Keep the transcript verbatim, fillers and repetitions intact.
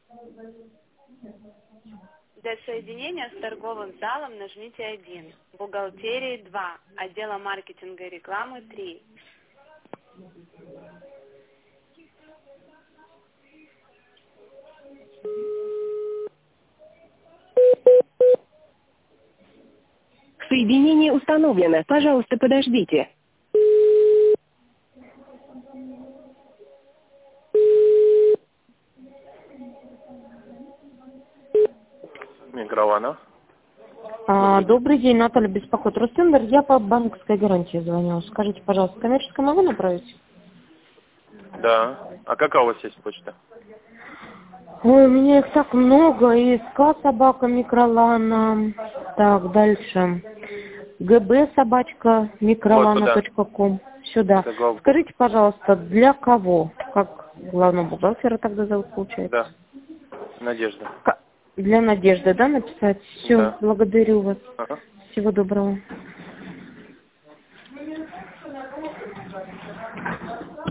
Для соединения с торговым залом нажмите один. Бухгалтерии два. Отдела маркетинга и рекламы три. Соединение установлено. Пожалуйста, подождите. Микрована. А, добрый день, Наталья беспокоит. Ростендер, я по банковской гарантии звоню. Скажите, пожалуйста, коммерческое могу направить? Да. А какая у вас есть почта? Ой, у меня их так много. И СК собака микролана. Так, дальше. ГБ собачка микролана точка ком. Сюда. Согласен. Скажите, пожалуйста, для кого? Как главного бухгалтера тогда зовут, получается? Да. Надежда. К- Для Надежды, да, написать? Все, Да. благодарю вас. Ага. Всего доброго.